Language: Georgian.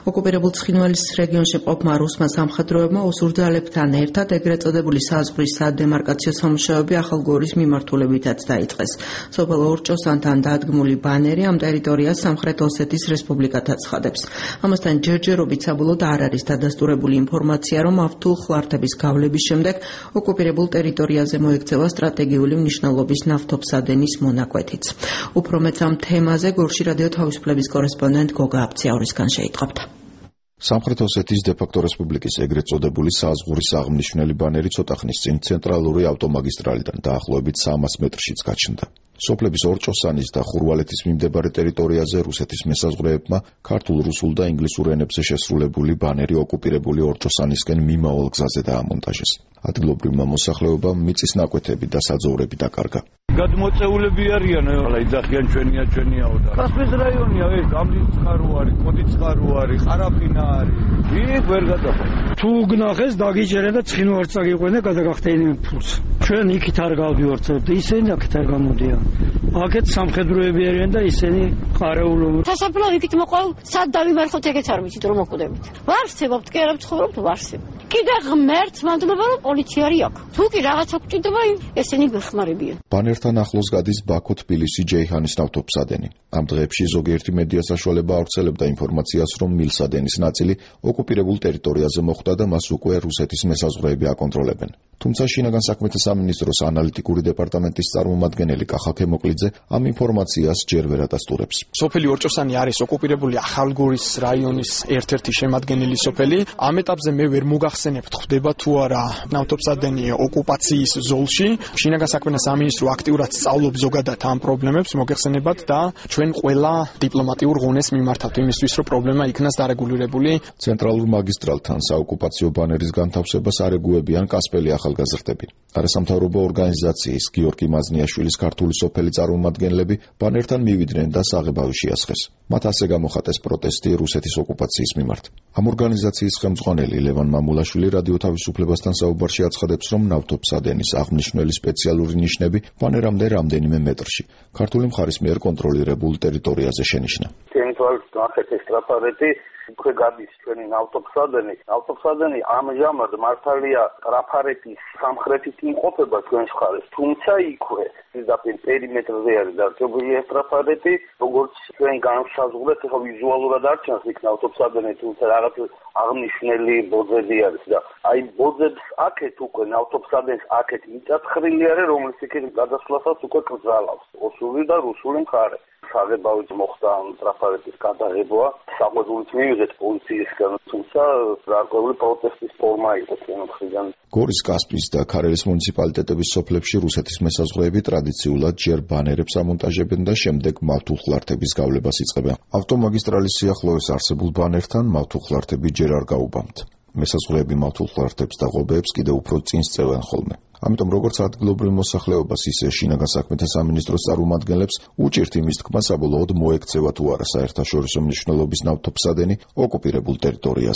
ოკუპირებულ ცხინვალის რეგიონში მყოფმა რუსმა სამხედროებმა ოსურდალებთან ერთად ეგრეთ წოდებული საზღვრის სადემარკაციო სამუშაოები ახალგორის მიმართულებითაც დაიწყეს. სოფელ ორჭოსანთან დადგმული ბანერი ამ ტერიტორიას სამხრეთ ოსეთის რესპუბლიკად აცხადებს. ამასთან ჯერჯერობით საბოლოოდ არ არის დადასტურებული ინფორმაცია, რომ ავთულხლართების გავლების შემდეგ ოკუპირებულ ტერიტორიაზე მოექცევა სტრატეგიული მნიშვნელობის ნავთობსადენის მონაკვეთიც. უფრო მეც ამ თემაზე გორში რადიო თავისუფლების კორესპონდენტ გოგა აფციაურისგან შეიტყობთ. სამხრეთ ოსეთის დე-ფაქტო რესპუბლიკის ეგრეთ წოდებული საზღვრის აღმნიშვნელი ბანერი ცოტა ხნის წინ ცენტრალური ავტომაგისტრალიდან დაახლოებით 300 მეტრშიც გაჩნდა. სოფლების ორჭოსანის და ხურვალეთის მიმდებარე ტერიტორიაზე რუსეთის მესაზღვრეებმა ქართულ, რუსულ და ინგლისურ ენებზე შესრულებული ბანერი ოკუპირებული ორჭოსანისკენ მიმავალ გზაზე დაამონტაჟეს. ადგილობრივმა მოსახლეობამ მიწის ნაკვეთები და საძოვრები დაკარგა. გადმოწეულები არიან, იძახიან ჩვენიაო და კასპიის რაიონია, გამდის წყარო არის, კოდის წყარო არის, ყარაფინა არის. იქ ვერ გადახვეწ. თუ გნახეს დაგიჯერენ და ცხინვალს წაგიყვნენ და გადაგახტენიან ფულს. ჩვენ იქით არ გავდივართ, ისინი აქეთ არ გამოდიან. აქეთ სამხედროები არიან და ისინი ყარეულობენ. სასაფლაო იქით მოყავ, სად დავიმარხოთ ეგეც არ ვიცით რომ მოკვდებით. ვარსებობთ, კი არ ვცხოვრობთ, ვარსებობთ. კიდე ღმერთს მადლობა რომ პოლიცია არის აქ. თუ კი რაღაცა გვჭირდება, ესენი გვეხმარებიან. ბანერთან ახლოს გადის ბაქო-თბილისი-ჯეიჰანის ნავთობსადენი. ამ დღეებში ზოგიერთი მედია საშუალება ავრცელებდა ინფორმაციას, რომ მილსადენის ნაწილი ოკუპირებულ ტერიტორიაზე მოხვდა და მას უკვე რუსეთის მესაზღვრეები აკონტროლებენ. თუმცა შინაგან საქმეთა სამინისტროს ანალიტიკური დეპარტამენტის წარმომადგენელი კახა ქემოკლიძე ამ ინფორმაციას ჯერ ვერ ადასტურებს. სოფელი ორჭოსანი არის ოკუპირებული ახალგორის რაიონის ერთ-ერთი შემადგენელი სოფელი. ამ ეტაპზე მე ვერ მოგახსენებთ, ხდება თუ არა ნავთობსადენი ოკუპაციის ზოლში. შინაგან საქმეთა სამინისტრო აქტიურად სწავლობს ზოგადად ამ პრობლემებს, მოგეხსენებათ და ჩვენ ყველა დიპლომატიურ ღონეს მიმართავთ იმისთვის, რომ პრობლემა იქნას დარეგულირებული. ცენტრალურ მაგისტრალთან საოკუპაციო ბანერის განთავსებას არეგუებიან კასპელი ახალგაზრდები. არასამთავრობო ორგანიზაციის გიორგი მაზნიაშვილის ქართული სოფელი წარმომადგენლები ბანერთან მივიდნენ და საღებავი შეასხეს. მათ ასე გამოხატეს პროტესტი რუსეთის ოკუპაციის მიმართ. ამ ორგანიზაციის ხელმძღვანელი ლევან მამულაშვილი რადიო თავისუფლებასთან საუბარში აცხადებს, რომ ნავთობსადენის აღმნიშვნელი სპეციალური ნიშნები ბანერამდე რამდენიმე მეტრში ქართული მხარის მიერ კონტროლირებულ ტერიტორიაზე შენიშნა. უკვე გადის ჩვენი ნავთობსადენი ამჟამად მართალია ტრაფარეთის სამხრეთით იმყოფება ჩვენს მხარეს, თუმცა იქვე ზედაპირ პერიმეტრზე არის დარჩებული ეს ტრაფარეთი, როგორც ჩვენ განვსაზღვრეთ, ხო ვიზუალურად არ ჩანს იქ ნავთობსადენი, თუმცა რაღაც აღნიშნელი ბოძები არის და აი ბოძებს აქეთ უკვე ნავთობსადენს აქეთ მიწათხრილი არის, რომელიც იქით გადასვლასაც უკვე კრძალავს ოსური და რუსული მხარე. საღებავით მოხდა ტრაფარეთის გადაღება, საყვედურით მივიღეთ პოლიციისგან, თუმცა გარკვეული პროტესტის ფორმა იყო ჩვენ მხრიდან. გორის, კასპიის და ქარელის მუნიციპალიტეტების სოფლებში რუსეთის მესაზღვრეები ტრადიციულად ჯერ ბანერებს ამონტაჟებენ და შემდეგ მავთულხლართების გავლებას იწყებენ. ავტომაგისტრალის სიახლოვეს არსებულ ბანერთან მავთულხლართები ჯერ არ გაუბამთ. მესაზღვრეები მავთულხლართებს და ღობეებს კიდევ უფრო წინ სწევენ ხოლმე. ამიტომ როგორც ადგილობრივ მოსახლეობას, ისე შინაგან საქმეთა სამინისტროს წარმომადგენლებს უჭირთ იმის თქმა, საბოლოოდ მოექცევა თუ არა საერთაშორისო მნიშვნელობის ნავთობსადენი ოკუპირებულ ტერიტორიაზე.